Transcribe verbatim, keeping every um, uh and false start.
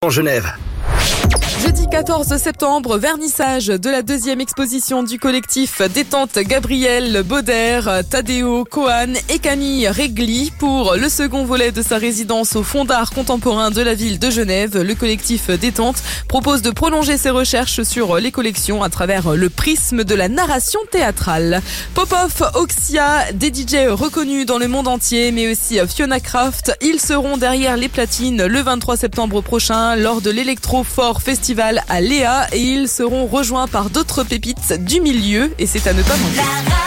en Genève. Jeudi quatorze septembre, vernissage de la deuxième exposition du collectif Détente Gabriel Bauder, Tadeo Cohan et Camille Regli. Pour le second volet de sa résidence au Fonds d'art contemporain de la ville de Genève, le collectif Détente propose de prolonger ses recherches sur les collections à travers le prisme de la narration théâtrale. Popov, Oxia, des D J reconnus dans le monde entier, mais aussi Fiona Craft, ils seront derrière les platines le vingt-trois septembre prochain lors de l'Electro Fort Festival à Léa, et ils seront rejoints par d'autres pépites du milieu, et c'est à ne pas manquer.